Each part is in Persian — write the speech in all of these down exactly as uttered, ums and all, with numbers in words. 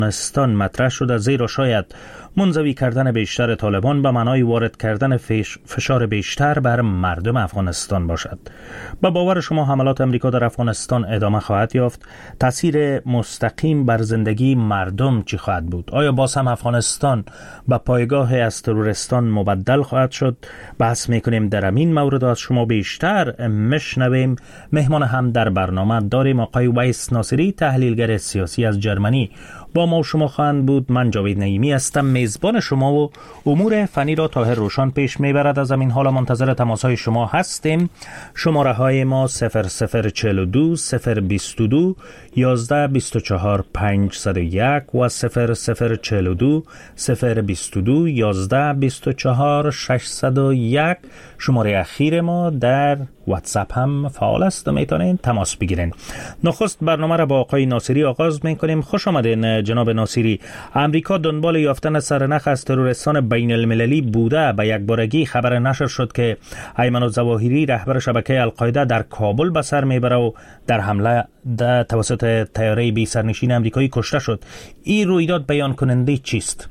افغانستان مطرح شده، زیرا شاید منزوی کردن بیشتر طالبان به معنای وارد کردن فشار بیشتر بر مردم افغانستان باشد. به باور شما حملات امریکا در افغانستان ادامه خواهد یافت؟ تاثیر مستقیم بر زندگی مردم چی خواهد بود؟ آیا باز هم افغانستان به پایگاه از تروریستان مبدل خواهد شد؟ بحث میکنیم در این مورد از شما بیشتر مشنویم. مهمان هم در برنامه داریم آقای ویس ناصری، تحلیلگر سیاسی از جرمنی، با ما و شما خواهند بود. من جاوید نعیمی هستم، میزبان شما، و امور فنی را طاهر روشان پیش میبرد. از همین حالا منتظر تماس های شما هستیم. شماره های ما صفر صفر چهل و دو صفر بیست و دو یازده بیست و چهار پنجصد و یک و صفر صفر چهل و دو صفر بیست و دو یازده بیست و چهار ششصد و یک. شماره اخیر ما در واتساپ هم فعال است و میتونین تماس بگیرین. نخست برنامه را با آقای ناصری آغاز میکنیم. خوش آمدین جناب ناصری. امریکا دنبال یافتن سرنخ از تروریستان بین المللی بوده. به یک بارگی خبر نشر شد که ایمن الظواهری رهبر شبکه القاعده در کابل به سر میبره و در حمله در توسط طیاره بی سرنشین امریکایی کشته شد. این رویداد بیان کننده چیست؟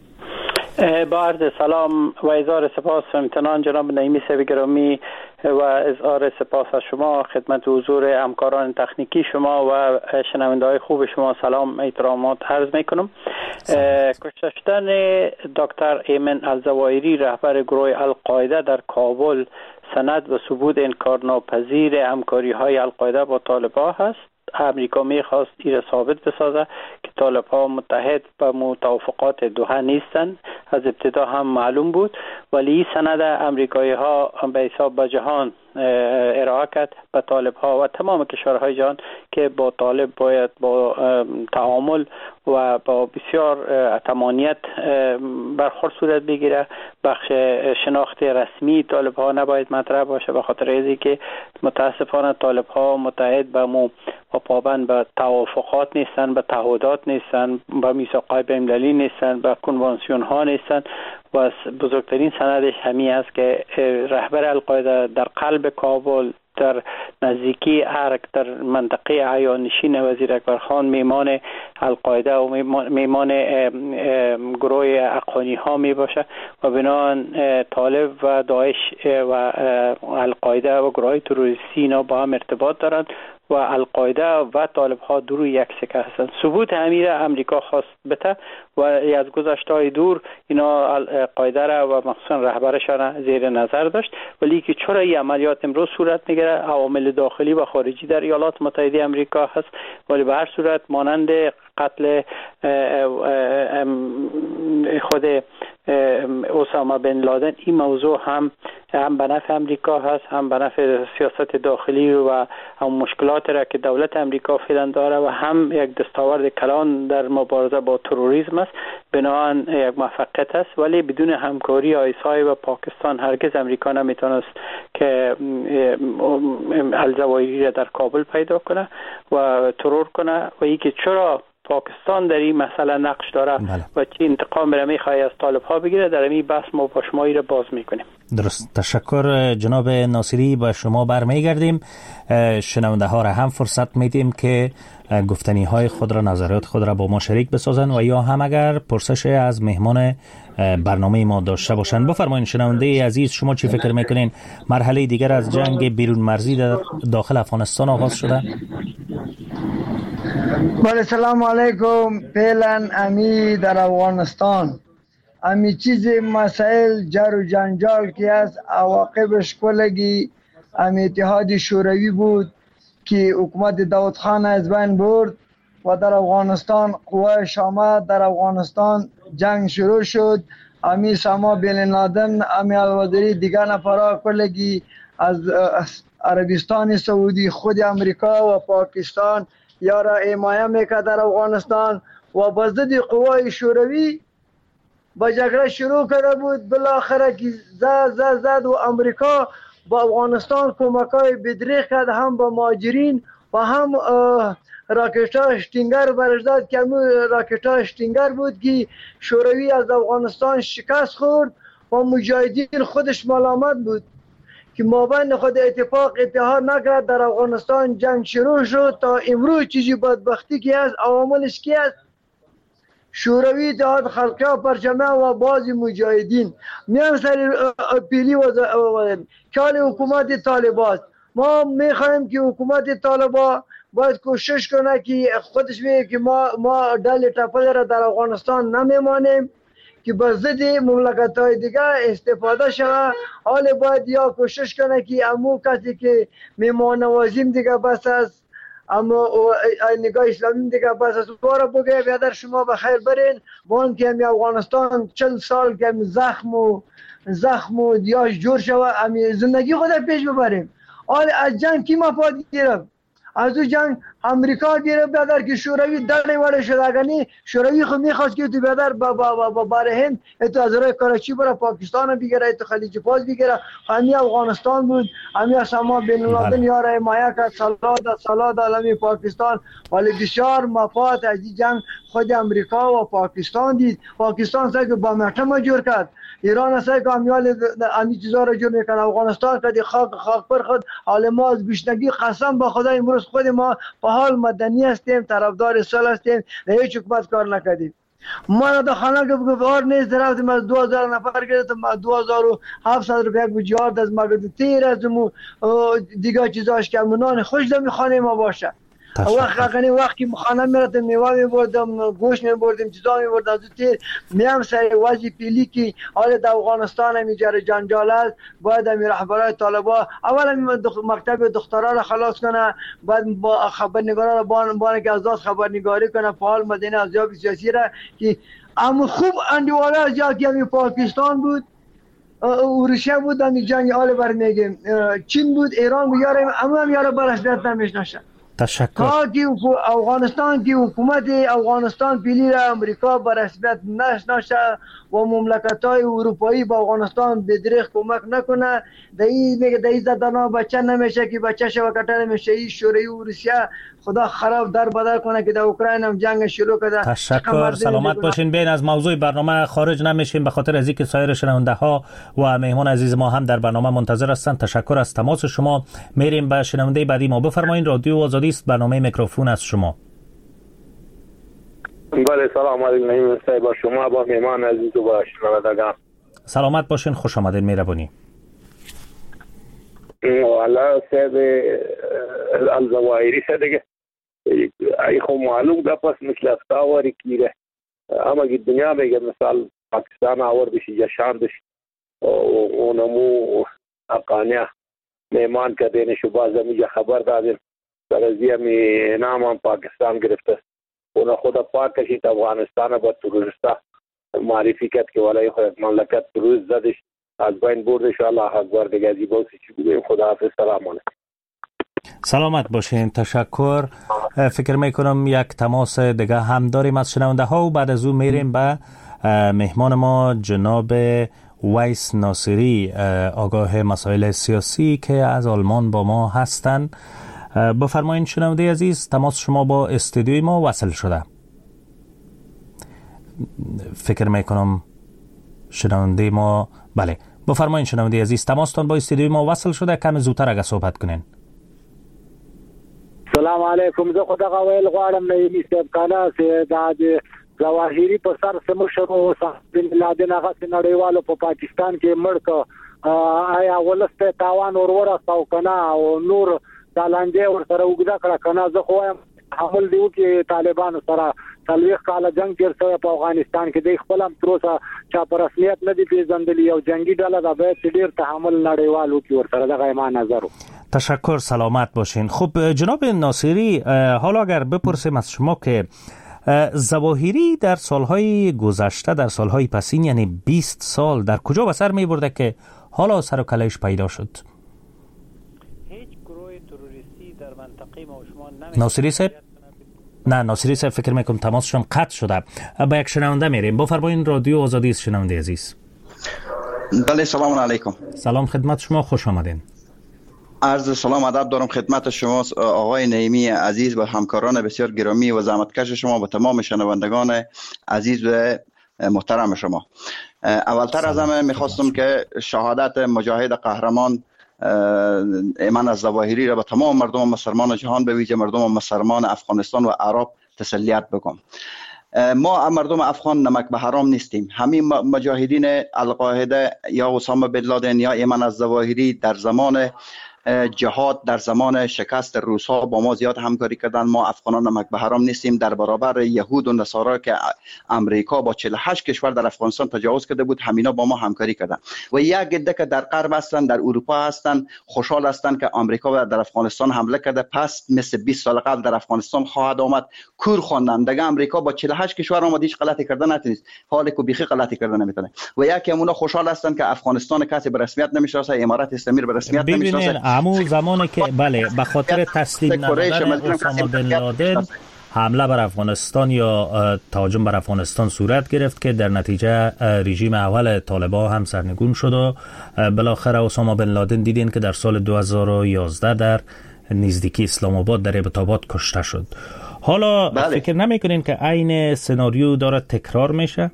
با عرض سلام و اظهار سپاس و امتنان جناب نعیمی صاحب گرامی و اظهار سپاس از شما خدمت حضور همکاران تکنیکی شما و شنونده های خوب شما سلام احترامات عرض میکنم. کشته شدن دکتر ایمن الظواهری رهبر گروه القاعده در کابل سند و ثبوت انکارناپذیر همکاری های القاعده با طالبان هست. امریکا میخواست این را ثابت بسازه که طالبان متحد به موافقات دوحه نیستند. از ابتدا هم معلوم بود، ولی این سند امریکایی ها به حساب به جهان ارائه کرد به طالب ها و تمام کشورهای جهان که با طالب باید با تعامل و با بسیار تمانیت برخورد صورت بگیره. بخش شناخت رسمی طالب ها نباید مطرح باشه، به خاطر اینکه که متاسفانه طالب ها متحد به مو و پابند به توافقات نیستن، به تعهدات نیستن، به میثاق‌های بین‌المللی نیستن، به کنوانسیون ها نیستن. و بزرگترین سندش همین است که رهبر القاعده در قلب کابل در نزدیکی ارگ در منطقه عیانشین وزیر اکبرخان میمان القاعده و میمان گروه اقانی ها می باشه و بنابراین طالب و داعش و القاعده و گروه تروریستی اینا با هم ارتباط دارند و القاعده و طالب ها دو روی یک سکه هستند. ثبوت امیر امریکا خواست بده و از گذشته دور اینا القاعده را و مخصوصا رهبرشان زیر نظر داشت، ولی که چرا این عملیات امروز صورت میگیره عوامل داخلی و خارجی در ایالات متحده امریکا هست. ولی به هر صورت مانند قتل خود اسامه بن لادن این موضوع هم هم به نفع امریکا هست، هم به نفع سیاست داخلی و هم مشکلات را که دولت امریکا فعلا داره و هم یک دستاورد کلان در مبارزه با تروریسم است. بنابراین یک موفقیت است، ولی بدون همکاری آیسای و پاکستان هرگز امریکا نمیتونست که الظواهری را در کابل پیدا کنه و ترور کنه. و اینکه چرا پاکستان در این مسئله نقش داره بله. و چی انتقام را میخواه از طالب ها بگیره، در این بحث ما با شما را باز میکنیم. درست. تشکر جناب ناصری. با شما برمیگردیم. شنونده ها را هم فرصت میدیم که گفتنی های خود را، نظریات خود را با ما شریک بسازن و یا هم اگر پرسش از مهمان برنامه ما داشته باشن. بفرمایید شنونده عزیز، شما چی فکر میکنین؟ مرحله دیگر از جنگ بیرون مرزی در داخل افغانستان آغاز شده؟ بله سلام علیکم. فعلا امی در افغانستان امی چیز مسائل جر و جنجال که از عواقبش کلگی امی اتحاد شوروی بود که حکومت داود خان از بین برد و در افغانستان قوه شامه در افغانستان جنگ شروع شد. امی ساما بن لادن امی الوزری دیگر نفرها کلگی از عربستان سعودی خود امریکا و پاکستان یا را حمایت میکرد در افغانستان و با ضد قوای شوروی با جګړه شروع کرده بود. بالاخره که زد زد زد و امریکا با افغانستان کمکای بدریغ کرد، هم با مهاجرین و هم راکت ها شتینگر برش داد که همون راکت ها شتینگر بود که شوروی از افغانستان شکست خورد و مجاهدین خودش ملامت بود که مابین خود اتفاق اتحاد نکرد. در افغانستان جنگ شروع شد تا امروز چیزی بدبختی که هست عواملش کی است؟ شوروی اتحاد خلقی و پرچمه و بعضی مجاهدین میان سر پیلی و کال حکومت طالبان. ما میخوایم که حکومت طالبان باید کوشش کنه که خودش میگه که ما ما دل تپل را در افغانستان نمیمانیم که به ضد مملکت های دیگه استفاده شده. حال باید یا کوشش کنه که امو کسی که میمان نوازیم دیگه بس است، اما نگاه اسلامی دیگه بس است بارا بگه بیادر شما بخیر برین با اون که همی افغانستان چند سال که همی زخم و زخم و دیاش جور شوه همی زندگی خود پیش ببریم. حال از جنگ کی مفاد گیرم؟ از او جنگ امریکا گیره بیادر که شوروی دلی وارد شده. اگرنی شوروی خود میخواست که تو بیادر با با با باره هند اتو از رای کراچی برای پاکستان بگیره، اتو خلیج فارس بگیره. همی افغانستان بود، همی اسما بین الملل یاره حمایت کرد. سالاد سالاد عالمی پاکستان. ولی بسیار مفاد از این جنگ خود امریکا و پاکستان دید. پاکستان سعی که با مردم جور کرد، ایران سعی که همیال امی چیزا را جور میکنه. افغانستان کدی خاک خاک پر خود. حال ما از گشنگی قسم با خدا امروز خود ما په حال مدنی هستیم، طرفدار صلح هستیم، نه هیچ حکومت کار نکردیم. ما در خانه که بگوار نیست رفتیم از دو هزار نفر گرفتم، دو هزار و هفتصد روپیه بجارد از ما گرفتم. تیر از مو دیگه چیزاش که منان خوش دمی خانه ما باشه. وقت اگه وقتی خانه میرفتم میوه میبردم، گوشت میبردم، چیزا میبردم. از تیر میام سر وضع پیلی که حال در افغانستان همی جر جنجال است. باید همی رهبرای طالبان اول همی مکتب دخترها را خلاص کنه، بعد با خبرنگارا را بان بانه که ازاد خبرنگاری کنه. فعال مدینه ازیاب سیاسی را که اما خوب اندیواله از جا که همی پاکستان بود، روسیه بود، همی جنگ آل بر میگیم، چین بود، ایران بود، یارم اما هم یارا برشدت نمیشنشن. تشکر. تا که افغانستان که حکومت افغانستان پیلی را امریکا بر رسمیت نشناسه و مملکت های اروپایی با افغانستان بدریخ کمک نکنه، در این میگه در این زدنا بچه نمیشه که بچه شو کتر نمیشه. این شوروی و روسیه خدا خراب در بدر کنه که در اوکراین هم جنگ شروع کرده. تشکر. سلامت باشین. بین از موضوع برنامه خارج نمیشیم به خاطر از اینکه سایر شنونده ها و مهمان عزیز ما هم در برنامه منتظر هستند. تشکر از تماس شما. میریم به شنونده بعدی ما. بفرمایید. رادیو آزادی است، برنامه میکروفون از شما. بله سلام علیکم با شما، با مهمان عزیز و با شنوندگان. سلامت باشین. خوش آمدید. مهربانی. والا صاحب الزواهری صدقه ای خو معلوم ده پس مثل افتاواری کیره اما که دنیا بگه مثال پاکستان آور بشی جشان بشی اونمو اقانیا میمان کدین شباز میجا خبر دادن درزیه می نام پاکستان گرفته اونا خدا پاک کشید افغانستان با تروریستا معرفی کرد که ولای خود مملکت تروریست زدش از بین بردش. الله اکبر دیگه از باسی چی بگیم. خدا حافظ. سلام علیکم. سلامت باشین. تشکر. فکر میکنم یک تماس دیگه هم داریم از شنونده ها و بعد از او میریم به مهمان ما جناب ویس ناصری، آگاه مسائل سیاسی که از آلمان با ما هستند. بفرمایید شنونده عزیز، تماس شما با استودیوی ما وصل شده. فکر میکنم شنونده ما بله. بفرمایید شنونده عزیز، تماستان با استودیوی ما وصل شده. کم زودتر اگه صحبت کنین. سلام علیکم. زه خدا غویل غواړم نایمی صاحب کانا سه د ظواهری په سر سمو شروع بن لادن هغه نړیوالو په پاکستان کې مړ ک آیا ولسته تاوان ورور او کنا او نور دالانجه ور سره وګدا کړه کنا. زه خو حمل دیو کې طالبانو سره تلويخ کاله جنگ تیر شوی په افغانستان کې د خپل هم تروسه چا پر رسمیت نه دی پیژندلی او جنگي ډله د به ډیر تحمل نړیوالو کې ور سره دغه ما نظر. تشکر. سلامت باشین. خب جناب ناصری، حالا اگر بپرسیم از شما که ظواهری در سالهای گذشته، در سالهای پسین یعنی بیست سال در کجا به سر می برده که حالا سر و کلهش پیدا شد؟ هیچ گروه تروریستی در منطقه ما و شما نمی ناصری صاحب؟ نه ناصری صاحب فکر میکنم تماسشون قطع شده. با یک شنونده میریم. بفرمایید. رادیو آزادی است شنونده عزیز. بله سلام علیکم. سلام خدمت شما، خوش آمدین. عرض سلام ادب دارم خدمت شما آقای نعیمی عزیز و همکاران بسیار گرامی و زحمتکش شما و تمام شنوندگان عزیز و محترم شما. اولتر از همه میخواستم که شهادت مجاهد قهرمان ایمن الظواهری را به تمام مردم مسلمان جهان به ویژه مردم مسلمان افغانستان و عراق تسلیت بگم. ما مردم افغان نمک به حرام نیستیم. همین مجاهدین القاعده یا اسامه بن لادن یا ایمن الظواهری در زمان جهاد، در زمان شکست روس ها با ما زیاد همکاری کردن. ما افغانان نمک به حرام نیستیم. در برابر یهود و نصارا که امریکا با چهل و هشت کشور در افغانستان تجاوز کرده بود، همینا با ما همکاری کردن. و یک عده که در غرب هستن، در اروپا هستن، خوشحال هستن که امریکا در افغانستان حمله کرده، پس مثل بیست سال قبل در افغانستان خواهد آمد. کور خواندن دیگه امریکا با چهل و هشت کشور آمد هیچ غلطی کردن نتونست، حالی که بیخی غلطی کردن نمیتونه. و یکی همونا خوشحال هستن که افغانستان کسی به رسمیت نمیشناسه، امارات اسلامی به رسمیت نمیشناسه. همون زمانی که بله به خاطر تسلیم نبودن اسامه بن لادن حمله بر افغانستان یا تهاجم بر افغانستان صورت گرفت که در نتیجه رژیم اول طالبان هم سرنگون شد و بالاخره اسامه بن لادن دیدین که در سال دو هزار و یازده در نزدیکی اسلام آباد در ابتاباد کشته شد. حالا بله. فکر نمیکنین که عین سناریو داره تکرار میشه؟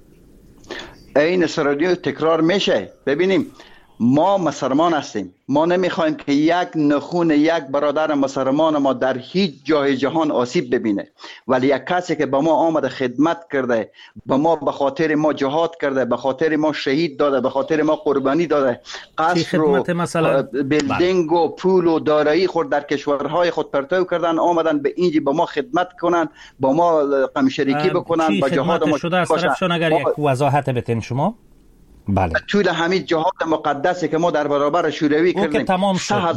این سناریو تکرار میشه. ببینیم ما مسلمان هستیم، ما نمیخوایم که یک نخون یک برادر مسلمان ما در هیچ جای جهان آسیب ببینه، ولی یک کسی که به ما آمده خدمت کرده، به ما به خاطر ما جهاد کرده، به خاطر ما شهید داده، به خاطر ما قربانی داده، قصر و بیلدینگ و پول و دارایی خود در کشورهای خود پرتو کردن، آمدن به اینجی به ما خدمت کنن، با ما قمشریکی بکنن، با جهاد ما شده از طرفشون. اگر یک وضاحت بتین شما. بله. طول همین جهاد مقدسی که ما در برابر شوروی کردیم که تمام شد.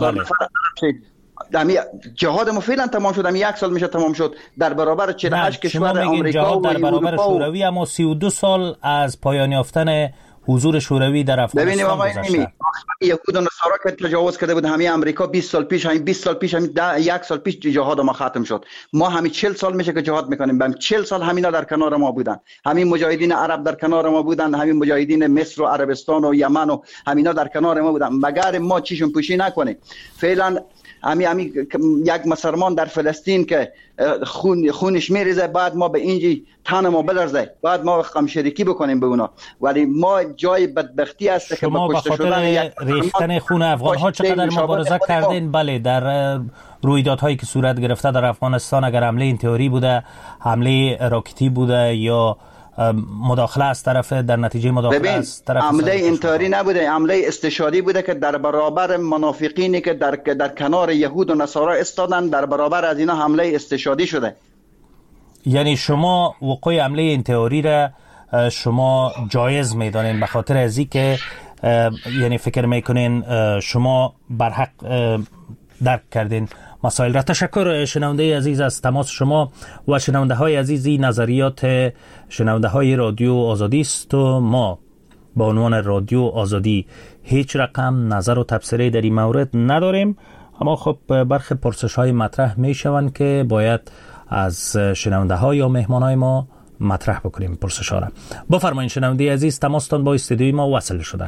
بله. جهاد ما فعلا تمام شد. یک سال میشه تمام شد در برابر چهل و هشت کشور آمریکا و در برابر شوروی، اما سی و دو سال از پایان یافتن حضور شوروی در افغانستان گذشته. یهود و نصارا که تجاوز کرده بود همین امریکا بیست سال پیش، همین بیست سال پیش، همین یک سال پیش جهاد ما ختم شد. ما همین چهل سال میشه که جهاد میکنیم. بهم چهل سال همینا در کنار ما بودن. همین مجاهدین عرب در کنار ما بودن، همین مجاهدین مصر و عربستان و یمن و همینا در کنار ما بودن. مگر ما چیشون پوشی نکنیم. فعلا امی امی یک مسلمان در فلسطین که خون خونش میریزه، بعد ما به اینجی تن ما بلرزه، بعد ما قمشریکی بکنیم به اونا. ولی ما جای بدبختی است که ما کشته شدن ریختن خون افغان ها چقدر مبارزه کردین. بله، در رویدادهایی که صورت گرفته در افغانستان، اگر حمله این تئوری بوده، حمله راکتی بوده یا مداخله از طرف در نتیجه مداخله از طرف حمله انتحاری نبوده، حمله استشهادی بوده که در برابر منافقینی که در در کنار یهود و نصارا استادن، در برابر از اینا حمله استشهادی شده. یعنی شما وقوع حمله انتحاری را شما جایز میدانین به خاطر از اینکه یعنی فکر میکنین شما بر حق درک کردین مسائل را. تشکر شنونده عزیز از تماس شما و شنونده های عزیزی. نظریات شنونده های رادیو آزادی است و ما با عنوان رادیو آزادی هیچ رقم نظر و تبصره در این مورد نداریم، اما خب برخی پرسش های مطرح می شوند که باید از شنونده ها یا مهمان های ما مطرح بکنیم پرسش ها را. بفرمایید شنونده عزیز، تماستان با استودیوی ما وصل شده.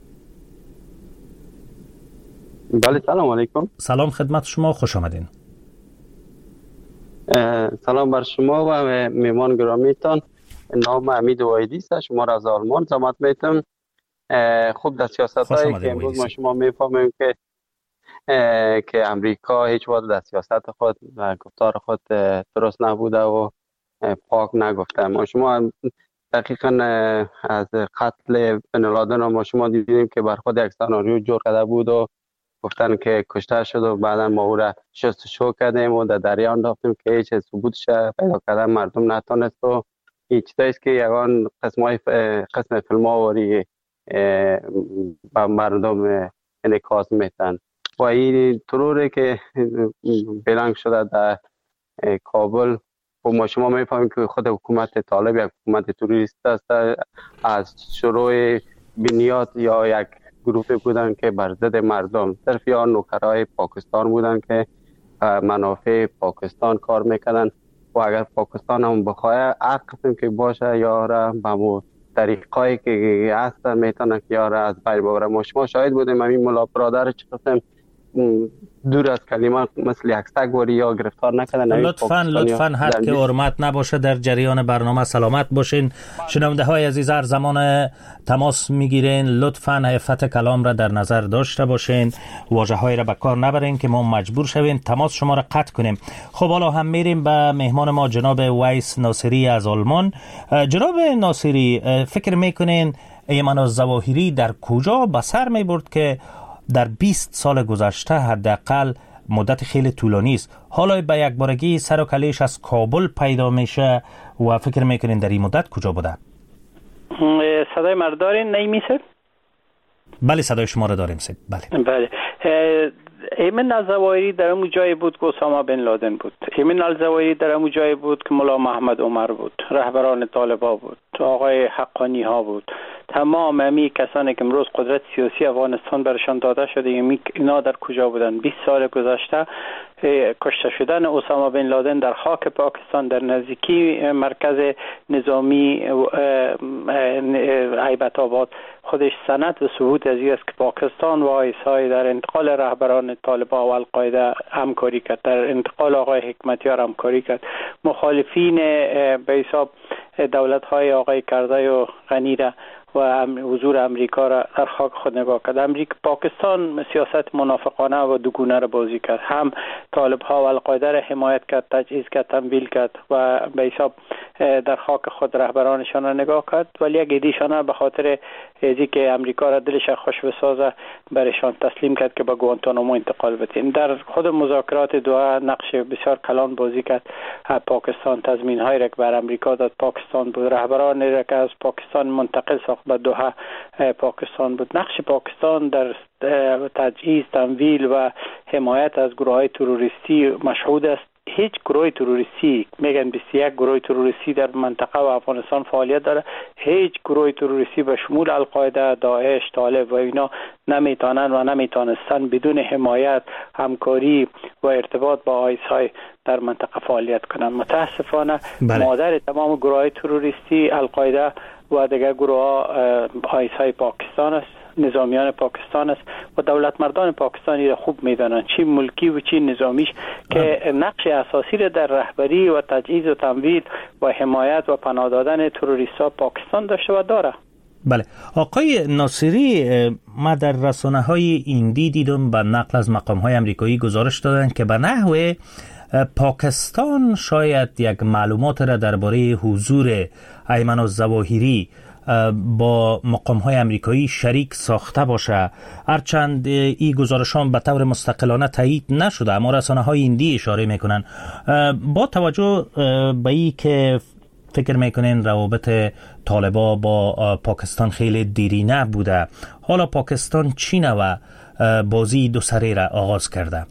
بله، سلام علیکم. سلام خدمت شما، خوش آمدین. سلام بر شما و میمان گرامیتان. نام امید وایدی است. شما را از آلمان زحمت میتم. خوب در سیاست هایی که امروز ما شما میفهمیم که که امریکا هیچ وقت در سیاست خود و گفتار خود درست نبوده و پاک نگفته. ما شما دقیقاً از قتل بن لادن ما شما دیدیم که بر خود یک سناریو جور کرده بود و گفتن که کشته شد و بعدا ما او را شستشو کردیم و در دریا انداختیم که هیچ ثبوتش پیدا کردن مردم نتونست و این چیزایی است که یگان قسمای قسم فیلم آوری با مردم انعکاس میتن و این طوره که بلنگ شده در کابل و ما شما میفهمیم که خود حکومت طالب یک حکومت توریست است. از شروع بنیاد یا یک گروه بودن که بر ضد مردم، صرف یا نوکرای پاکستان بودن که منافع پاکستان کار میکنن و اگر پاکستان هم بخواه هر قسم که باشه یا را به مو طریقایی که هستن میتونن که یا را از بیر ببره. ما شما شاهد بودیم همین ملا برادر چه قسم دور از کلمه مثل یک سگ یا گرفتار نکردن. لطفاً لطفاً حد که حرمت نباشه در جریان برنامه سلامت باشین. شنونده های عزیز هر زمان تماس میگیرین لطفاً عفت کلام را در نظر داشته باشین، واژه های را به کار نبرین که ما مجبور شویم تماس شما را قطع کنیم. خب حالا هم میریم به مهمان ما جناب ویس ناصری از آلمان. جناب ناصری، فکر میکنین ایمن الظواهری در کجا به سر میبرد که در بیست سال گذشته حداقل مدت خیلی طولانی است حالا به یک بارگی سر و کلهش از کابل پیدا میشه و فکر میکنین در این مدت کجا بوده؟ صدای مرا دارین نعیمی صاحب؟ بله صدای شما را داریم صاحب. بله بله. ایمن الظواهری در اون جایی بود که اسامه بن لادن بود. ایمن الظواهری در اون جایی بود که مولا محمد عمر بود، رهبران طالبان بود، آقای حقانی ها بود. تمام امی کسانی که امروز قدرت سیاسی افغانستان برشان داده شده اینا در کجا بودن؟ بیست سال گذشته کشته شدن اسامه بن لادن در خاک پاکستان در نزدیکی مرکز نظامی هیبت آباد خودش سند و ثبوت از این است که پاکستان و آیسای در انتقال رهبران طالبان و القاعده همکاری کرد، در انتقال آقای حکمتیار همکاری کرد. مخالفین به حساب دولت های آقای کرزی و غنی را و حضور امریکا را در خاک خود نگاه کرد. امریکا پاکستان سیاست منافقانه و دوگانه را بازی کرد، هم طالب ها و القاعده را حمایت کرد، تجهیز کرد، تمویل کرد و به حساب در خاک خود رهبرانشان را نگاه کرد، ولی یک ایدیشان به خاطر ازی که امریکا را دلش خوش بسازه برشان تسلیم کرد که به گوانتانامو انتقال بدین. در خود مذاکرات دوحه نقش بسیار کلان بازی کرد. پاکستان تضمین های را که بر امریکا داد پاکستان بود، رهبران را که از پاکستان منتقل ساخت به دوحه پاکستان بود. نقش پاکستان در تجهیز، تمویل و حمایت از گروه های تروریستی مشهود است. هیچ گروه تروریستی، میگن بیست و یک گروه تروریستی در منطقه و افغانستان فعالیت داره، هیچ گروه تروریستی به شمول القاعده، داعش، طالب و اینا نمیتونن و نمیتونستن بدون حمایت، همکاری و ارتباط با آیس های در منطقه فعالیت کنن. متاسفانه بله. مادر تمام گروه های تروریستی القاعده و دیگر گروه ها آیس های پاکستان است، نظامیان پاکستان است و دولت مردان پاکستانی را خوب میدانند، چی ملکی و چی نظامیش، که نقش اساسی را در رهبری و تجهیز و تمویل و حمایت و پناه دادن تروریست‌ها پاکستان داشته و داره. بله آقای ناصری، ما در رسانه های ایندی دیدم به نقل از مقام های امریکایی گزارش دادن که به نحو پاکستان شاید یک معلومات را درباره حضور ایمن الظواهری با مقام‌های امریکایی شریک ساخته باشه، هرچند این گزارشان به طور مستقلانه تایید نشده اما رسانه‌های ایندی اشاره میکنن. با توجه به این که فکر میکنین روابط طالبا با پاکستان خیلی دیرینه بوده، حالا پاکستان چی نوع بازی دو سره را آغاز کرده؟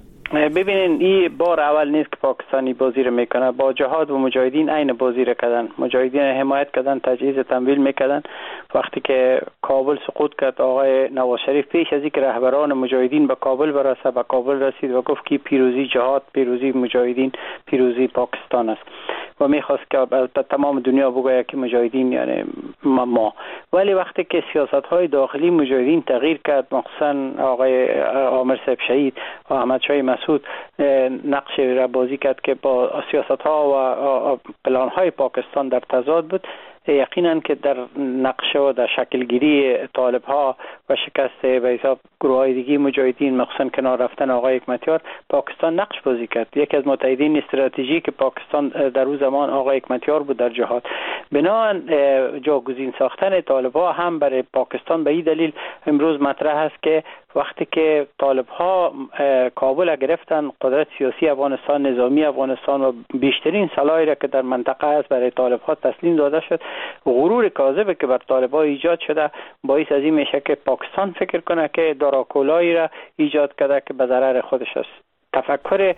ببینین این بار اول نیست که پاکستانی بازی رو میکنه. با جهاد و مجاهدین عین بازی رو کردن، مجاهدین حمایت کردن، تجهیز تمویل میکردن. وقتی که کابل سقوط کرد آقای نواز شریف پیش از اینکه رهبران مجاهدین به کابل برسه به کابل رسید و گفت که پیروزی جهاد، پیروزی مجاهدین، پیروزی پاکستان است و میخواست که تمام دنیا بگوید که مجاهدین یعنی ما. ولی وقتی که سیاست های داخلی مجاهدین تغییر کرد، مخصوصا آقای عامر صاحب شهید و احمد شاه مسعود نقش را بازی کرد که با سیاست ها و پلان های پاکستان در تضاد بود، یقینا که در نقشه و در شکلگیری طالب ها و شکست به حساب گروه های دیگه مجاهدین، مخصوصا کنار رفتن آقای حکمتیار، پاکستان نقش بازی کرد. یکی از متحدین استراتژیک پاکستان در اون زمان آقای حکمتیار بود در جهاد. بنابراین جاگزین ساختن طالب ها هم برای پاکستان به این دلیل امروز مطرح است که وقتی که طالب ها کابل گرفتن، قدرت سیاسی افغانستان، نظامی افغانستان و بیشترین سلاحی را که در منطقه است برای طالب ها تسلیم داده شد، غرور کاذبی که بر طالب ها ایجاد شده باعث از این میشه که پاکستان فکر کنه که داراکولایی را ایجاد کرده که به ضرر خودش است. تفکر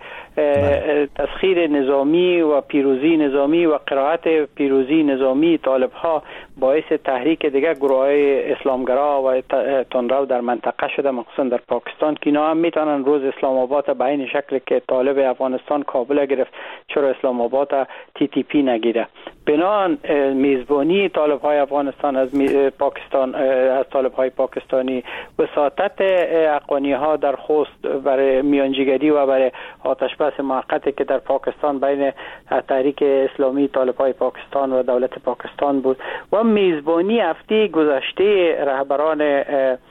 تسخیر نظامی و پیروزی نظامی و قرائت پیروزی نظامی طالب ها باعث تحریک دیگر گروه های اسلامگرا و تندرو در منطقه شده، مخصوصا در پاکستان، که اینا هم میتونن روز اسلام آباد به این شکل که طالب افغانستان کابل گرفت چرا اسلام آباد تی تی پی نگیره. بنان میزبانی طالب های افغانستان از پاکستان از طالب های پاکستانی وساطت اقانی ها در خوست برای میانجیگری و برای آتش بس موقتی که در پاکستان بین تحریک اسلامی طالب های پاکستان و دولت پاکستان بود و میزبانی هفته گذشته رهبران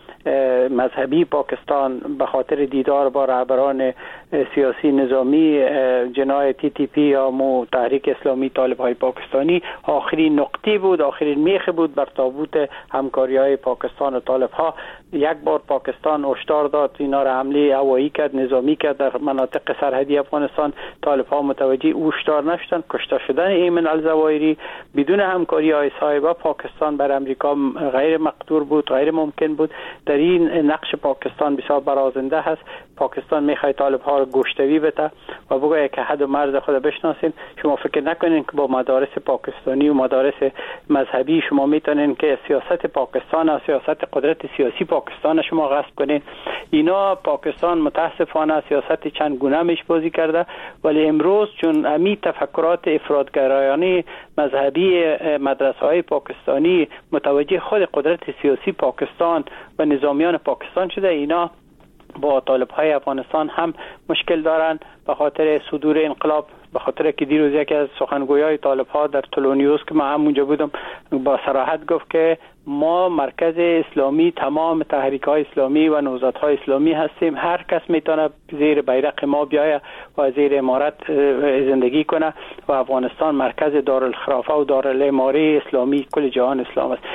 مذهبی پاکستان به خاطر دیدار با رهبران سیاسی نظامی جناح تی تی پی یا مو تحریک اسلامی طالب های پاکستانی آخرین نقطه بود، آخرین میخ بود بر تابوت همکاری های پاکستان و طالب ها. یک بار پاکستان هشدار داد اینا را حمله هوایی کرد، نظامی کرد در مناطق سرحدی افغانستان. طالب ها متوجه هشدار نشدند، کشته شدن ایمن الزوایری بدون همکاری های صاحب پاکستان بر امریکا غیر مقدور بود، غیر ممکن بود. در این نقش پاکستان بسیار برازنده هست. پاکستان میخواد طالب ها رو گشتوی بده و بگه که حد و مرز خود بشناسین. شما فکر نکنین که با مدارس پاکستانی و مدارس مذهبی شما میتونین که سیاست پاکستان و سیاست قدرت سیاسی پاکستان شما غصب کنین. اینا پاکستان متاسفانه سیاست چند گونه میش بازی کرده، ولی امروز چون امی تفکرات افراطگرایانه مذهبی مدرسه های پاکستانی متوجه خود قدرت سیاسی پاکستان و نظامیان پاکستان شده، اینا با طالب های افغانستان هم مشکل دارن به خاطر صدور انقلاب. به خاطر که دیروز یکی از سخنگویای طالب ها در تلونیوس که من هم اونجا بودم با صراحت گفت که ما مرکز اسلامی تمام تحریک های اسلامی و نهضت‌های اسلامی هستیم، هر کس میتونه زیر بیرق ما بیایه و زیر امارت زندگی کنه و افغانستان مرکز دارالخلافه و دارالاماره اسلامی کل جهان اسلام است.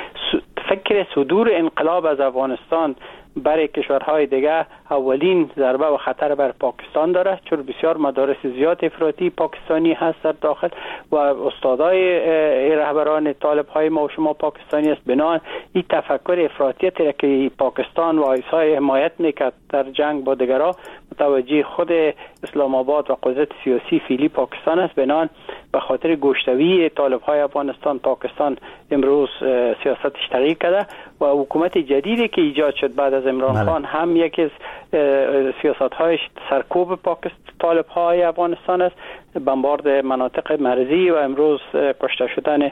فکر صدور انقلاب از افغانستان برای کشورهای دیگه اولین ضربه و خطر بر پاکستان داره، چون بسیار مدارس زیاد افراطی پاکستانی هست در داخل و استادای رهبران طالب های ما و شما پاکستانی است. بنابراین این تفکر افراطی که پاکستان و آیسای حمایت میکرد در جنگ با دیگرها متوجه خود اسلام آباد و قدرت سیاسی فعلی پاکستان است. بنابراین به خاطر گشتوی طالب های افغانستان پاکستان امروز سیاستش تغییر کرده و حکومت جدیدی که ایجاد شد بعد از عمران خان هم یکی از سیاست هایش سرکوب پاکستان طالب های افغانستان است، بمبارد مناطق مرزی و امروز کشته شدن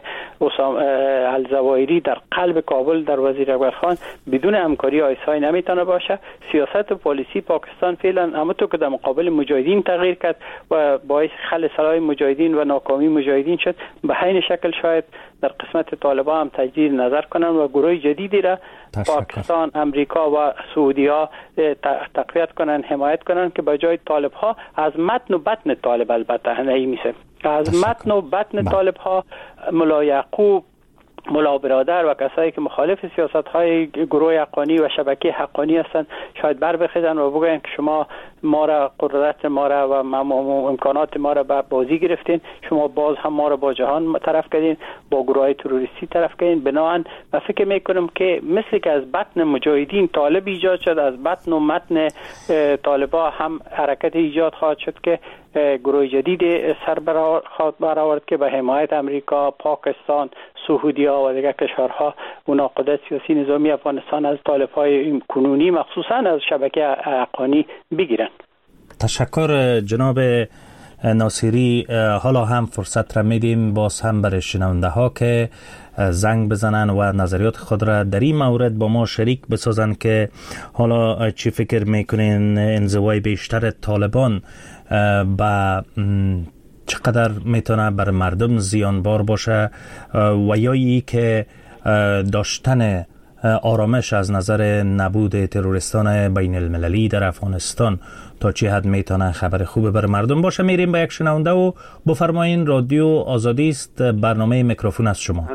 الزوایری در قلب کابل در وزیر اکبر خان بدون همکاری آیسای نمیتونه باشه. سیاست و پالیسی پاکستان فعلا همونطور که در مقابل مجاهدین تغییر کرد و باعث خل سرای مجاهدین و ناکامی مجاهدین شد، به همین شکل شاید در قسمت طالبان هم تجدید نظر کنن و گروه جدیدی را پاکستان، امریکا و سعودی ها تقویت کنن، حمایت کنن که به جای طالب ها از متن و بطن طالب البته نمیشه از متن و بطن طالب ها ملا یعقوب، ملا برادر و کسایی که مخالف سیاست های گروه حقانی و شبکه حقانی هستند شاید بر بخیزن و بگوین که شما ما را قدرت ما را و امکانات ما را بر بازی گرفتین، شما باز هم ما را با جهان طرف کردین، با گروه های تروریستی طرف کردین. بنابراین من فکر میکنم که مثل که از بطن مجاهدین طالب ایجاد شد، از بطن و متن طالبا هم حرکت ایجاد خواهد شد که گروه جدید سر برآورد که به حمایت امریکا، پاکستان، سعودی ها و دیگر کشورها اونا قدرت سیاسی نظامی افغانستان از طالب های کنونی مخصوصا از شبکه حقانی بگیرن. تشکر جناب ناصری. حالا هم فرصت را میدیم باز هم برای شنونده ها که زنگ بزنن و نظریات خود را در این مورد با ما شریک بسازن که حالا چی فکر میکنین انزوای بیشتر طالبان با چقدر میتونه بر مردم زیانبار باشه و یا ای که داشتن آرامش از نظر نبود تروریستان بین المللی در افغانستان تا چه حد میتونه خبر خوبه بر مردم باشه. میریم با یک شنونده و بفرمایین. رادیو آزادی است، برنامه میکروفون از شما.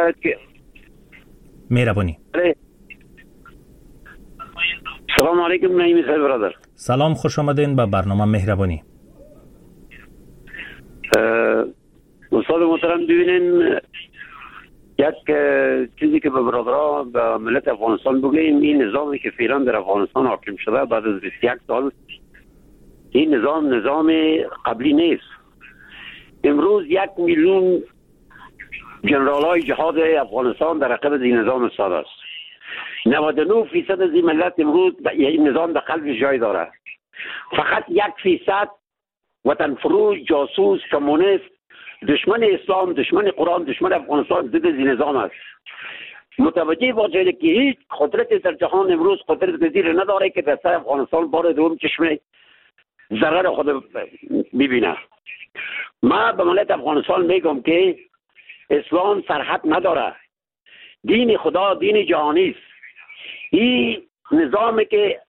مهربانی. سلام علیکم نعیمی صاحب برادر. سلام، خوش آمدین به برنامه مهربانی. استاد محترم ببینین یک چیزی که به برادرها به ملت افغانستان بگیم، این نظامی که فعلا در افغانستان حاکم شده بعد از بیست و یک سال، این نظام نظام قبلی نیست. امروز یک میلیون جنرال های جهاد افغانستان در عقب این نظام استاد است. نود و نه فیصد از این ملت امروز این نظام در قلب جای داره. فقط یک فیصد وطن فروش، جاسوس، کمونیست دشمن اسلام، دشمن قرآن، دشمن افغانستان ضد این نظام است. متوجه باشه که هیچ قدرت در جهان امروز قدرت گزیر نداره که در سر افغانستان بار دوم چشم ضرر خود ببینه. ما به ملت افغانستان میگم که اسلام سرحد نداره، دین خدا دین جهانی است. این نظامی که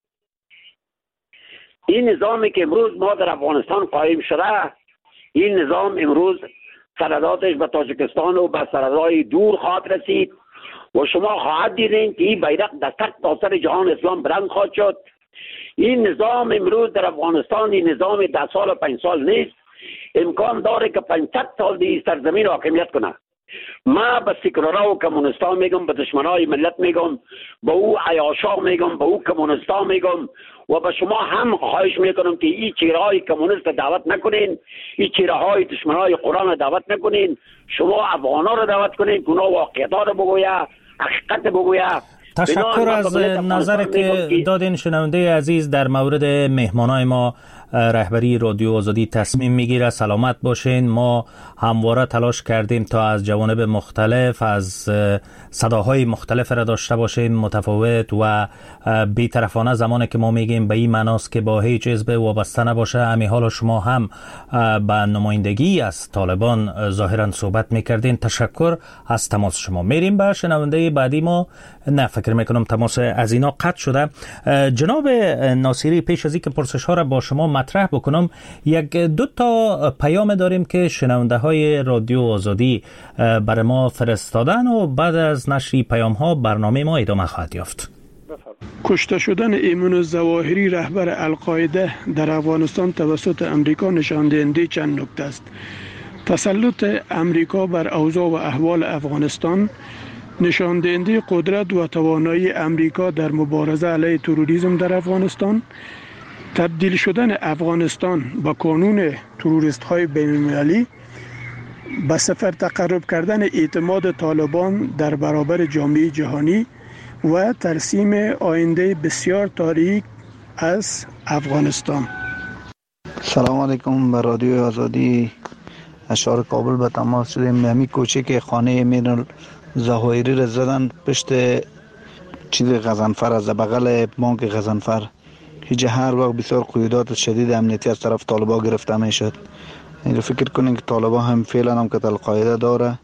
این نظامی که امروز ما در افغانستان قائم شده، این نظام امروز سرحداتش به تاجیکستان و به سرحدهای دور خواهد رسید و شما خواهد دیدین که این بیرق در تک تاثر جهان اسلام بلند خواهد شد. این نظام امروز در افغانستان این نظام ده سال و پنج سال نیست، امکان داره که پانصد سال دیگه سرزمین حاکمیت کنه. ما به سکولارا و کمونیستا میگم، به دشمنای ملت میگم، به او عیاشا میگم، به او کمونیستا میگم و به شما هم خواهش میکنم که این چهرهای کمونیست دعوت نکنین، این چهرهای دشمنای قرآن دعوت نکنین، شما افغانا رو دعوت کنین که اونا واقعیت‌ها رو بگویا، حقیقت بگویا. تشکر از نظر که دادین شنونده عزیز در مورد مهمانای ما. رهبری رادیو آزادی تصمیم میگیره. سلامت باشین. ما همواره تلاش کردیم تا از جوانب مختلف، از صداهای مختلف را داشته باشیم، متفاوت و بی‌طرفانه. زمانی که ما میگیم به این معناست که با هیچ حزب وابسته نباشه. امی حال شما هم به نمایندگی از طالبان ظاهرا صحبت میکردین. تشکر از تماس شما. میریم به شنونده بعدی ما. نه فکر میکنم تماس از اینا قطع شده. جناب ناصری، پیش از اینکه پرسش ها را با شما مطرح بکنم، یک دو تا پیام داریم که شنونده های رادیو آزادی برای ما فرستادن و بعد از نشر پیام ها برنامه ما ادامه خواهد یافت. کشته شدن ایمن الظواهری رهبر القاعده در افغانستان توسط امریکا نشان دهنده چند نکته است. تسلط امریکا بر اوضاع و احوال افغانستان نشان دهنده قدرت و توانایی امریکا در مبارزه علیه تروریسم در افغانستان، تبدیل شدن افغانستان با کانون تروریست های بین المللی، به صفر تقرب کردن اعتماد طالبان در برابر جامعه جهانی و ترسیم آینده بسیار تاریک از افغانستان. سلام علیکم. به رادیو آزادی اشار کابل به تماس شدیم. همی کوچه که خانه امین الظواهری را زدن پشت چیز غضنفر، از بغل بانک غضنفر. هیچ هر وقت بسیار قیودات شدید امنیتی از طرف طالبان گرفته میشد. این فکر کنین که طالبان هم فعلا هم که القاعده داره.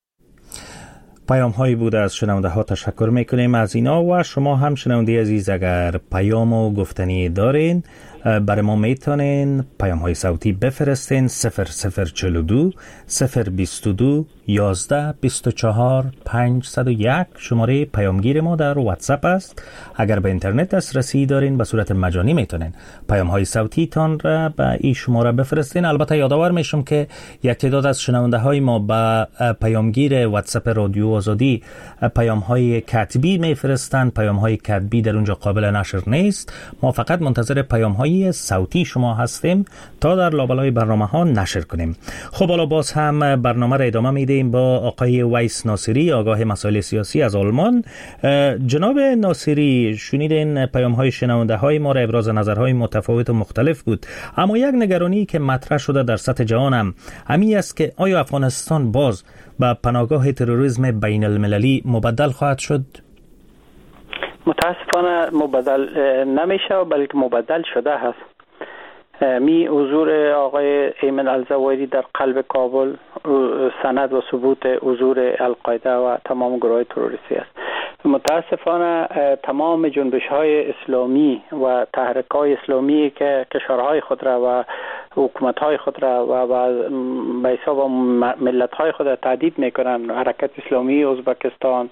پیام هایی بوده از شنونده ها. تشکر میکنیم از اینا و شما هم شنونده عزیز اگر پیام و گفتنی دارین برای ما میتونین پیام های صوتی بفرستین. صفر صفر چهل و دو صفر بیست و دو یازده بیست و چهار پنجصد و یک شماره پیامگیر ما در واتساپ است. اگر به اینترنت دسترسی دارین به صورت مجانی میتونین پیام های صوتی تان را به این شماره بفرستین. البته یادآور میشم که یک تعداد از شنونده های ما به پیامگیر واتساپ رادیو آزادی پیام های کتبی میفرستن. پیام های کتبی در اونجا قابل نشر نیست. ما فقط منتظر پیام های صوتی شما هستیم تا در لابلای برنامه ها نشر کنیم. خب حالا باز هم برنامه را ادامه میدیم با آقای ویس ناصری، آگاه مسائل سیاسی از آلمان. جناب ناصری، شنیدین پیام های شنونده های ما را، ابراز نظرهای متفاوت و مختلف بود، اما یک نگرانی که مطرح شده در سطح جهان هم همین است که آیا افغانستان باز به پناهگاه تروریسم بین المللی مبدل خواهد شد؟ متاسفانه مبدل نمیشه بلکه مبدل شده هست. می حضور آقای ایمن الظواهری در قلب کابل سند و ثبوت حضور القاعده و تمام گروه تروریستی است. متاسفانه تمام جنبش های اسلامی و تحریک های اسلامی که کشورهای خود را و حکومت های خود را و به حساب ملت های خود را تهدید میکنن، حرکت اسلامی ازبکستان،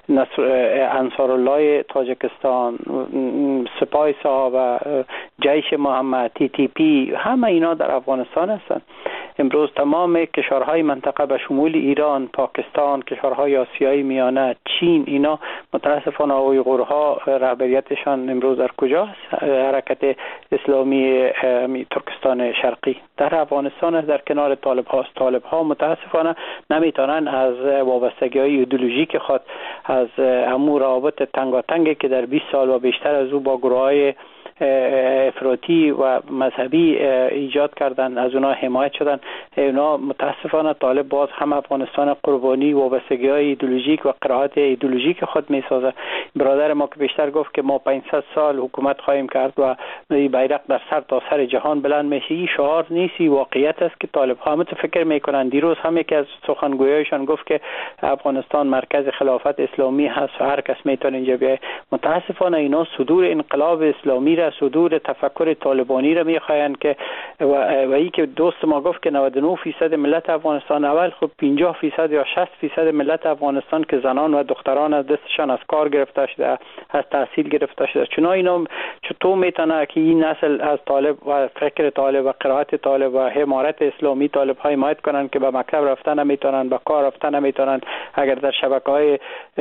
انصار الله تاجیکستان، سپاه صحابه، جیش محمد، تی تی پی، همه اینا در افغانستان هستند. امروز تمام کشورهای منطقه به شمول ایران، پاکستان، کشورهای آسیایی میانه، چین، اینا متاسفانه اویغورها رهبریتشان امروز در کجا است؟ حرکت اسلامی ترکستان شرقی در افغانستان است، در کنار طالب هاست. طالب ها متاسفانه نمیتونن از وابستگی های ایدئولوژیک خود، از امور روابط تنگاتنگی که در بیست سال و بیشتر از او با گروه های افراطی و مذهبی ایجاد کردن، از اونا حمایت شدن. اونا متاسفانه طالب باز هم افغانستان قربانی وابستگی‌های ایدئولوژیک و قرائت ایدئولوژیک خود می‌سازه. برادر ما که بیشتر گفت که ما پانصد سال حکومت خواهیم کرد و بیرق در سر تا سر جهان بلند میشه. این شعار نیست، واقعیت است که طالب ها متفکر میکنن. دیروز هم یکی از سخنگویایشان گفت که افغانستان مرکز خلافت اسلامی هست و هر کس میتونه اینجا بیاید. متاسفانه اینا صدور انقلاب اسلامی را، صدور تفکر طالبانی را میخواین که و, و ای که دوست ما گفت که نود و نه درصد ملت افغانستان، اول خب پنجاه درصد یا شصت درصد ملت افغانستان که زنان و دختران از دستشان از کار گرفته شده، از تحصیل گرفته شده، چون اینا چطور میتونه که این نسل از طالب و فکر طالب و قرائت طالب و حمایت اسلامی طالب های حمایت کنن که به مکتب رفتن نمیتونن، به کار رفتن نمیتونن، اگر در شبکه‌های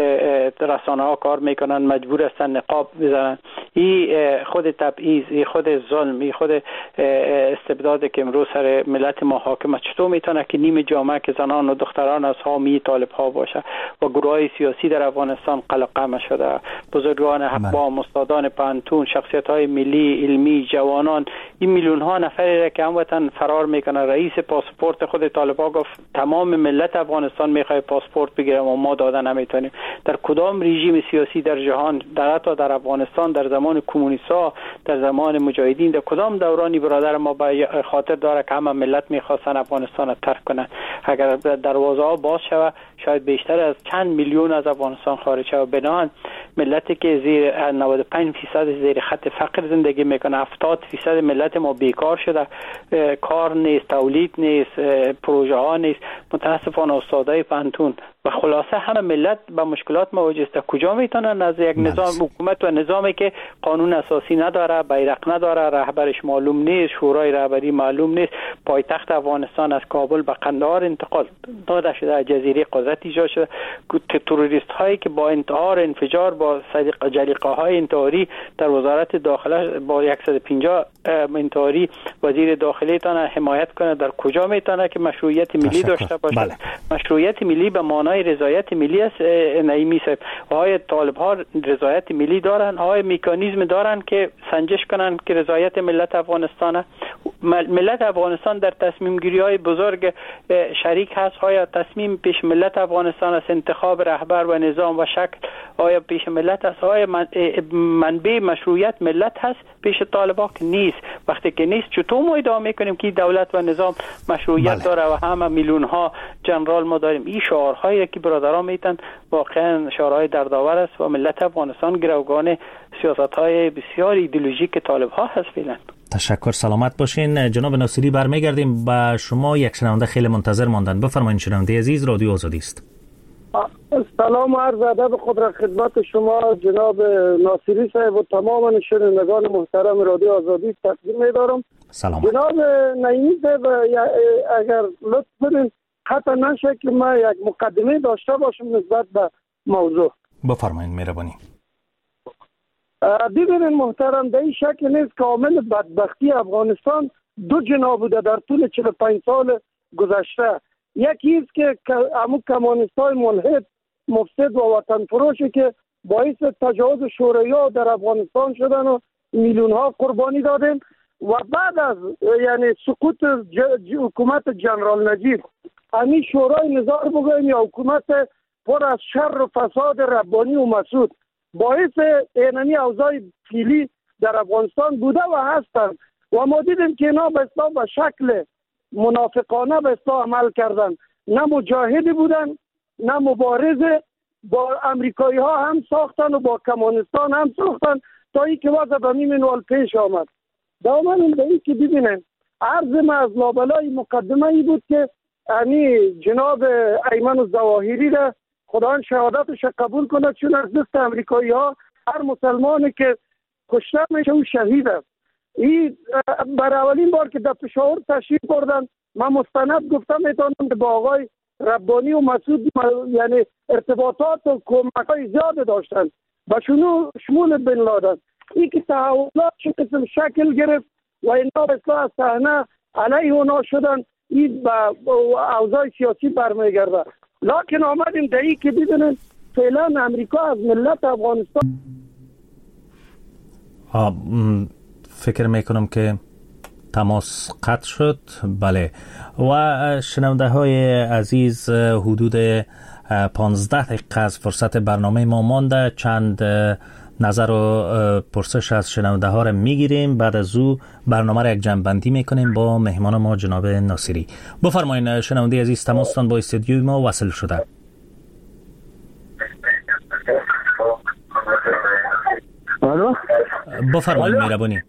رسانه ها کار میکنن مجبور هستن نقاب بزنن. این خود تبعیض، این خود ظلم، این خود استبداد که امروز سر ملت ما حاکمه، چطور میتونه که نیم جامعه که زنان و دختران از حامی طالب ها باشه و گروهای سیاسی در افغانستان قلقمه شده. بزرگان اقوام، استادان پانتون، شخصیت های ملی، علمی، جوانان، این میلیون ها نفری را که هموطن فرار میکنه. رئیس پاسپورت خود طالبان گفت تمام ملت افغانستان میخواد پاسپورت بگیره و ما دادن نمیتونیم. در کدام رژیم سیاسی در جهان، در حتی در افغانستان در زمان کمونیست‌ها، در زمان مجاهدین، در کدام دورانی برادر ما به خاطر داره که همه ملت میخواستن افغانستان را ترک کنن؟ اگر دروازه ها باز شود شاید بیشتر از چند میلیون از افغانستان خارج شود. بنابراین ملتی که زیر نود و پنج درصد زیر خط فقر زندگی میکنه، هفتاد درصد ملت ما بیکار شده، کار نیست، تولید نیست، پروژه ها نیست. متاسفانه استادای پانتون و خلاصه همه ملت با مشکلات مواجه است. کجا میتونن از یک نظام حکومت و نظامی که قانون اساسی نداره، بیرق نداره، رهبرش معلوم نیست، شورای رهبری معلوم نیست، پایتخت افغانستان از کابل به قندهار انتقال داده شده، جزیره قدرت ایجاد شده، تروریست هایی که با انتحار، انفجار، با جلیقه های انتحاری در وزارت داخله با صد و پنجاه انتحاری وزیر داخلی تان حمایت کنه، در کجا میتونه که مشروعیت ملی داشته باشه؟ بله. مشروعیت ملی به معنای رضایت ملی است. نعیمی صاحب، آیا طالب ها رضایت ملی دارن؟ آیا مکانیزم دارن که سنجش کنن که رضایت ملت افغانستان؟ ملت افغانستان در تصمیم گیری های بزرگ شریک هست. آیا تصمیم پیش ملت افغانستان است انتخاب رهبر و نظام و شکل آیا پیش ملت است؟ آیا منبع مشروعیت ملت هست پیش طالبان؟ که نیست. وقتی که نیست چطور ما ادعا میکنیم که دولت و نظام مشروعیت بله. داره و همه میلیون ها جنرال ما داریم؟ این شعارهایی که برادران میتن واقعا شعارهای دردآور است و ملت افغانستان گروگان سیاست‌های بسیار ایدئولوژیک طالب ها هست فعلا. تشکر، سلامت باشین. جناب ناصری برمیگردیم به شما. یک شنونده خیلی منتظر ماندن. بفرمایید شنونده عزیز، رادیو آزادی است. سلام و عرض ادب خود خدمت شما جناب ناصری صاحب و تمام شنوندگان محترم رادیو آزادی تقدیم می‌دارم. سلام جناب نعیمی صاحب، اگر لطف کنید حتی نشه که ما یک مقدمه داشته باشم نسبت به موضوع. بفرمایید مهربانی. ببینید محترم، در این شک نیست که عامل بدبختی افغانستان دو جناح بوده در طول چهل و پنج سال گذشته. یکی است که همون کمونیستای ملحد مفسد و وطن فروشی که باعث تجاوز شوروی‌ها در افغانستان شدن و میلیون ها قربانی دادن و بعد از یعنی سقوط حکومت جنرال نجیب، همین شورای نظار بگویم یا حکومت پر از شر و فساد ربانی و مسعود باعث اینمی اوضاع فعلی در افغانستان بوده و هستند و ما دیدیم که اینا به اصطلاح به شکل منافقانه به اصطلاح عمل کردن. نه مجاهدی بودن، نه مبارزه، با امریکایی ها هم ساختن و با کمونستان هم ساختن تا ای که وضع به این منوال پیش آمد. دامن به این که ببینن عرض ما از لابلای مقدمه ای بود که یعنی جناب ایمن الظواهری را خداوند شهادتش قبول کنه، چون از دست امریکایی ها هر مسلمانی که کشته میشه او شهید است. این بر اولین بار که در پشاور تشریف بردن، من مستند گفتم میتونم که با آقای ربانی و مسعود یعنی ارتباطات و کمک‌های زیاد داشتن و شنو شمول بن لادن. این که تحولات چه قسم شکل گرفت و اینا به اصلاح از صحنه علیه اونا شدن، این به اوضاع سیاسی برمیگرده. لکن آمدیم در این که ببینن فعلا امریکا از ملت افغانستان فکر میکنم که تماس قطع شد. بله، و شنونده های عزیز، حدود پانزده دقیقه از فرصت برنامه ما مانده. چند نظر و پرسش از شنونده ها را میگیریم، بعد از او برنامه را یک جمع‌بندی میکنیم با مهمان ما جناب ناصری. بفرمایید شنونده عزیز، تماستان با استودیوی ما وصل شده. الو، بفرمایید مهربانی.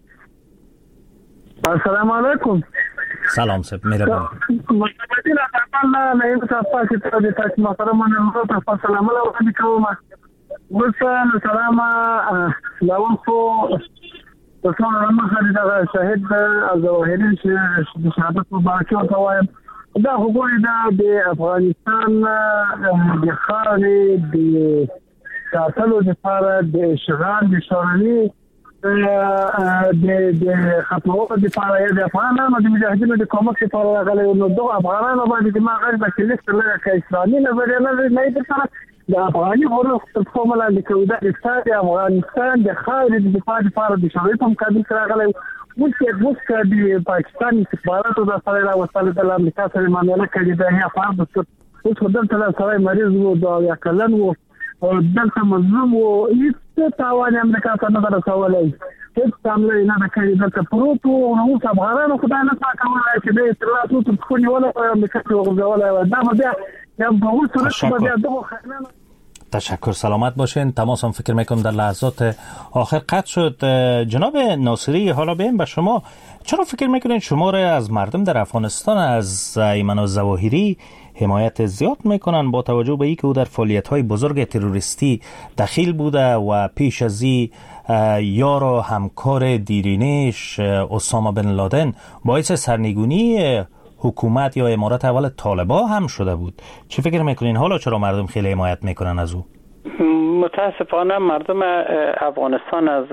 السلام علیکم. سلام صاحب، مهربانی. متمدین الله نه این صفات ته د تاسو محترم نه تاسو سلام علیکم. وسلام سلام لون خو تاسو ما خدای شاهد الظواهري شهادت مبارکه او وایم. دا خو د افغانستان د خاري د ساتلو لپاره د اشغال د شوروي د د خطوات لپاره د افغانانو د مجاهدینو د کومک لپاره راغلي نو دغه افغانانو باندې د ماغز د کلیست لپاره اسلامي نظریه نه نه لپاره د افغاني غورو په مله د کوده اقتصاد افغانستان د خارج د دفاع لپاره د شوروي په مقابل کې راغلي. ممکن ممکن د پاکستان استخباراتو د سره راوستل د امریکا سره معامله کوي د هغه په اړه اوس خدای تعالی سره مریض وو دا یا کلن وو او دلته مظلوم وو هیڅ تاوان امریکا ته نه رسولای. هیڅ تعامل نه کوي دلته پروت وو نو اوس افغانانو خدای نه کولای چې د اطلاعاتو په خونی ولا امریکا ته ورغولای. دا بیا یم په اوس سره بیا دغه خنانه. تشکر، سلامت باشین. تماس هم فکر میکنم در لحظات آخر قطع شد. جناب ناصری، حالا بیم به شما، چرا فکر میکنین شما را از مردم در افغانستان از ایمن الظواهری حمایت زیاد میکنن با توجه به اینکه او در فعالیت های بزرگ تروریستی دخیل بوده و پیش از این یار و همکار دیرینش اسامه بن لادن باعث سرنگونی حکومت یا امارت اول طالبان هم شده بود؟ چه فکر میکنین حالا چرا مردم خیلی حمایت میکنن از او؟ متاسفانه مردم افغانستان از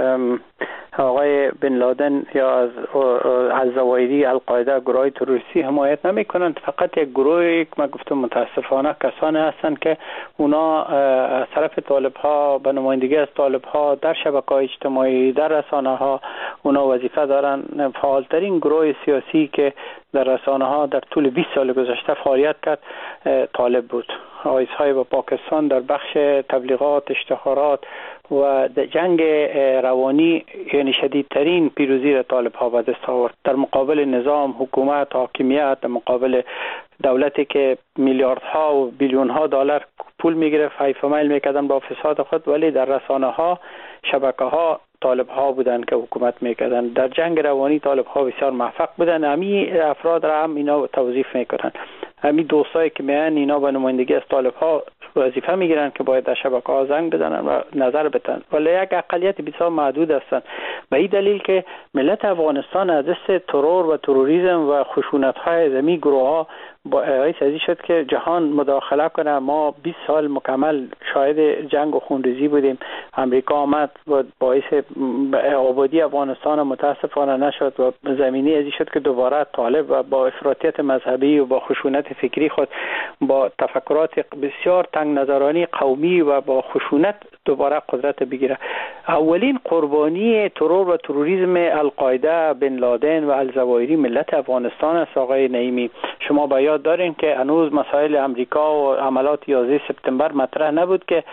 آقای بن لادن یا از الظواهری القاعده گروه تروریستی حمایت نمی کنند. فقط یک گروه که من گفتم متاسفانه کسانی هستند که اونا از طرف طالب ها به نمایندگی از طالب ها در شبکه‌های اجتماعی در رسانه ها اونا وظیفه دارن. فعالترین گروه سیاسی که در رسانه ها در طول بیست سال گذشته فعالیت کرد طالب بود. آیزهای با پاکستان در بخش تبلیغات، اشتهارات و جنگ روانی یعنی شدیدترین پیروزی را طالب ها به دست آورد در مقابل نظام، حکومت، حاکمیت، در مقابل دولتی که میلیاردها و بیلیون ها دلار پول میگرفت، حیف و میل میکردن با فساد خود، ولی در رسانه ها، شبکه ها طالب ها بودن که حکومت میکردن. در جنگ روانی طالب ها بسیار موفق بودن. امی افراد را هم اینا توظیف میکنن. همین دوستایی که میان اینا به نمایندگی از طالب ها وظیفه میگیرن که باید در شبکه ها زنگ بزنن و نظر بدن، ولی یک اقلیت بسیار محدود هستند. به این دلیل که ملت افغانستان از دست ترور و تروریسم و خشونت های زمین گروه ها باعث ازی شد که جهان مداخله کنه. ما بیست سال مکمل شاهد جنگ و خونریزی بودیم. امریکا آمد و باعث آبادی افغانستان متاسفانه نشد و زمینی ازی شد که دوباره طالب و با افراطیت مذهبی و با خشونت فکری خود با تفکرات بسیار تنگ نظرانی قومی و با خشونت دوباره قدرت بگیره. اولین قربانی ترور و تروریسم القاعده، بن لادن و الظواهری ملت افغانستان است. آقای نعیمی، شما با یاد دارین که هنوز مسائل امریکا و عملات یازده سپتامبر مطرح نبود که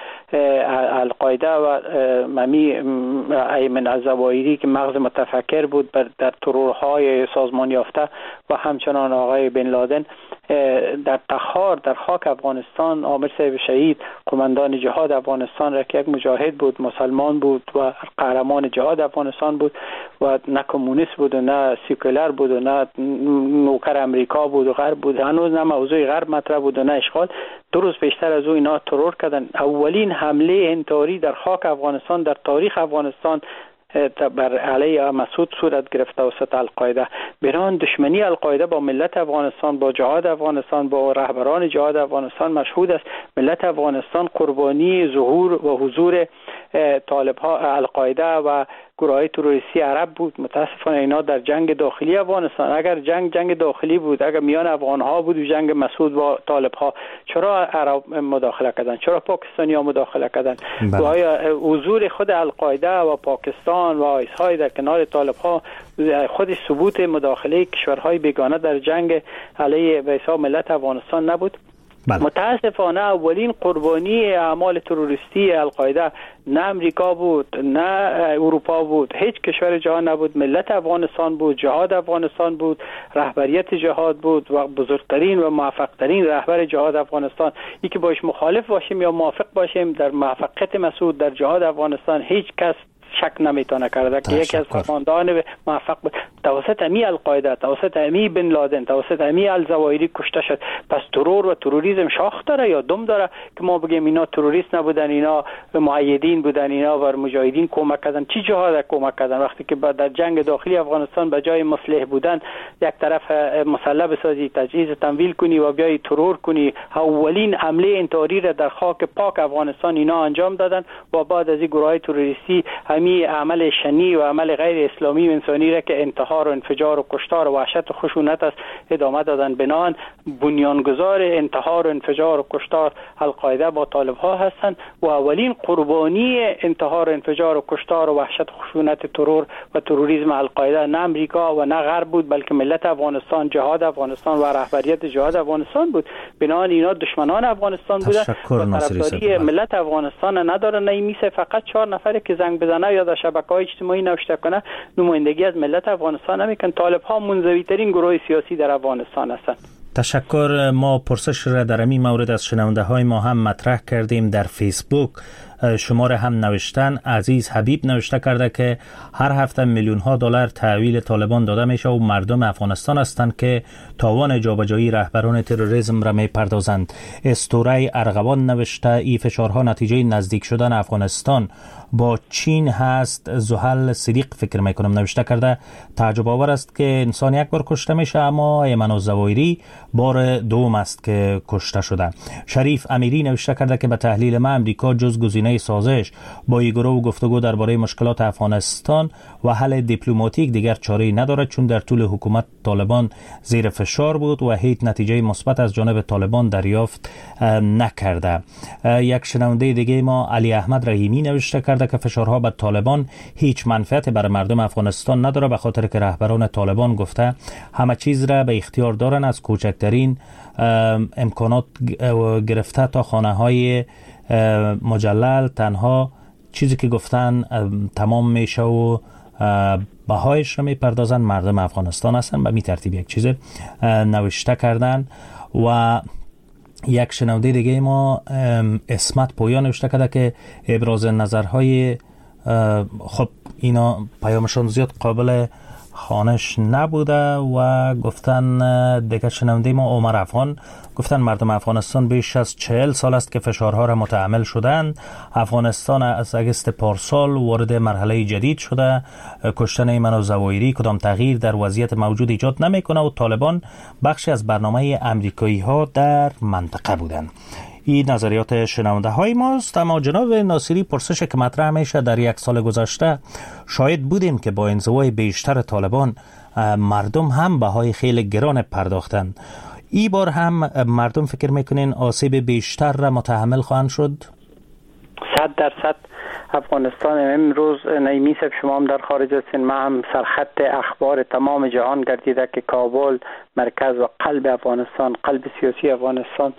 القاعده و ممی ایمن الظواهری که مغز متفکر بود در ترورهای سازمان یافته و همچنان آقای بن لادن در تخار در خاک افغانستان، عامر صاحب شهید قماندان جهاد افغانستان را که یک مجاهد بود، مسلمان بود و قهرمان جهاد افغانستان بود و نه کمونیست بود و نه سیکولر بود و نه نوکر امریکا بود و غرب بود، هنوز نه موضوع غرب مطرح بود و نه اشغال. دو روز پیشتر از او اینا ترور کردن. اولین حمله انتحاری در خاک افغانستان در تاریخ افغانستان بر علیه مسعود صورت گرفته توسط القاعده. بران دشمنی القاعده با ملت افغانستان، با جهاد افغانستان، با رهبران جهاد افغانستان مشهود است. ملت افغانستان قربانی ظهور و حضور طالب ها القاعده و گروه های تروریستی عرب بود. متاسفانه اینا در جنگ داخلی افغانستان، اگر جنگ جنگ داخلی بود، اگر میان افغان ها بود و جنگ مسعود با طالب ها، چرا عرب مداخله کردن؟ چرا پاکستانی ها مداخله کردن؟ و آیا حضور خود القاعده و پاکستان و آیس های در کنار طالب ها خود ثبوت مداخله کشورهای بیگانه در جنگ علیه به حساب ملت افغانستان نبود؟ بله. متاسفانه اولین قربانی اعمال تروریستی القاعده نه امریکا بود، نه اروپا بود، هیچ کشور جهان نبود، ملت افغانستان بود، جهاد افغانستان بود، رهبریت جهاد بود و بزرگترین و موفقترین رهبر جهاد افغانستان. یکی باش مخالف باشیم یا موافق باشیم در موفقیت مسعود در جهاد افغانستان هیچ کس شک نمیتونه کرده که یکی از فرماندهان موفق بود. توسط امی القاعده، توسط امی بن لادن، توسط امی الزوایری کشته شد. پس ترور و تروریسم شاخ داره یا دم داره که ما بگیم اینا تروریست نبودن، اینا مؤیدین بودن، اینا بر مجاهدین کمک کردن؟ چی جهاد کمک کردن وقتی که در جنگ داخلی افغانستان به جای مصلح بودن یک طرف مسلح بسازی، تجهیز تمویل کنی و بیای ترور کنی؟ اولین حمله انتحاری را در خاک پاک افغانستان اینا انجام دادن و بعد از این گروهای تروریستی می عمل شنی و عمل غیر اسلامی و انسانی را که انتحار و انفجار و کشتار و وحشت و خشونت است ادامه دادن. بنان بنیانگذار انتحار و انفجار و کشتار القاعده با طالب ها هستند و اولین قربانی انتحار و انفجار و کشتار و وحشت و خشونت ترور و تروریسم القاعده نه امریکا و نه غرب بود، بلکه ملت افغانستان، جهاد افغانستان و رهبریت جهاد افغانستان بود. بنان اینا دشمنان افغانستان بودن و طرفداری ملت افغانستان ندارن. نمیشه فقط چهار نفر که زنگ بزنه یا در شبکه‌های اجتماعی نوشته کنه نمایندگی از ملت افغانستان نمیکن. طالب ها منزوی ترین گروه سیاسی در افغانستان هستند. تشکر. ما پرسش را در این مورد از شنونده های ما هم مطرح کردیم در فیسبوک. شماره هم نوشتن. عزیز حبیب نوشته کرده که هر هفته میلیون ها دلار تحویل طالبان داده میشه و مردم افغانستان هستند که تاوان جابجایی رهبران تروریسم را میپردازند. استوره ارغوان نوشته این فشارها نتیجه نزدیک شدن افغانستان با چین هست. زحل صدیق فکر میکنم نوشته کرده تعجب آور است که انسان یک بار کشته میشه اما ایمن الزوایری بار دوم است که کشته شده. شریف امیری نوشته کرده که به تحلیل ما امریکا جز گزینه سازش با این گروه گفتگو درباره مشکلات افغانستان و حل دیپلماتیک دیگر چاره‌ای ندارد، چون در طول حکومت طالبان زیر فشار بود و هیچ نتیجه مثبت از جانب طالبان دریافت نکرده. یک شنونده دیگه ما علی احمد رحیمی نوشته کرده که فشارها بر طالبان هیچ منفعتی برای مردم افغانستان نداره، به خاطر که رهبران طالبان گفته همه چیز را به اختیار دارن، از کوچکترین امکانات گرفته تا خانه های مجلل، تنها چیزی که گفتن تمام میشه و بهایش رو میپردازن مردم افغانستان هستن. به می ترتیب یک چیز نوشته کردن. و یک شنونده دیگه ما اسمت پویا نوشته کرده که ابراز نظرهای خب اینا پیامشان زیاد قابل خانش نبوده و گفتن دیگه شنونده ما عمر افغان گفتن مردم افغانستان بیش از چهل سال است که فشارها را متحمل شدند. افغانستان از اگست پارسال وارد مرحله جدید شده. کشتن ایمن الزوایری کدام تغییر در وضعیت موجود ایجاد نمیکنه و طالبان بخشی از برنامه امریکایی ها در منطقه بودند. این نظریات شنونده های ماست. اما جناب ناصری، پرسش که مطرح میشه در یک سال گذشته شاید بودیم که با انزوای بیشتر طالبان مردم هم بهای خیلی گران پرداختند. این بار هم مردم فکر میکنین آسیب بیشتر را متحمل خواهند شد؟ صد درصد. افغانستان امروز نایمی صاحب شما هم در خارج هستین، ما هم سرخط اخبار تمام جهان گردیده که کابل مرکز و قلب افغانستان، قلب سیاسی افغانستان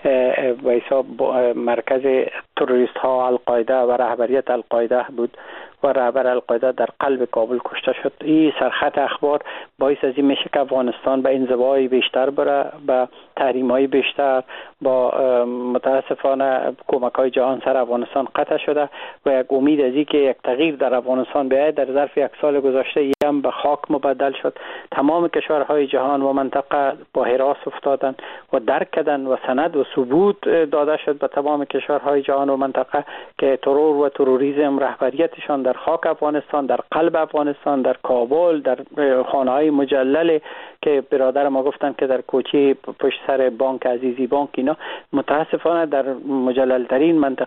و حساب مرکز تروریست ها القاعده و رهبریت القاعده بود و رهبر القاعده در قلب کابل کشته شد. این سرخط اخبار باعث از این میشه که افغانستان به انزوای بیشتر بره، به تحریم های بیشتر، با متاسفانه کمک های جهان سر افغانستان قطع شده و یک امید از این که یک تغییر در افغانستان بیاید در ظرف یک سال گذشته ای هم به خاک مبدل شد. تمام کشورهای جهان و منطقه با هراس افتادن و درک کردن و سند و ثبوت داده شد به تمام کشورهای جهان و منطقه که ترور و تروریسم رهبریتشان در خاک افغانستان، در قلب افغانستان، در کابل، در خانه‌های مجلل که برادر ما گفتن که در کوچه پشت سر بانک عزیزی بانک، اینا متاسفانه در مجلل ترین منطقه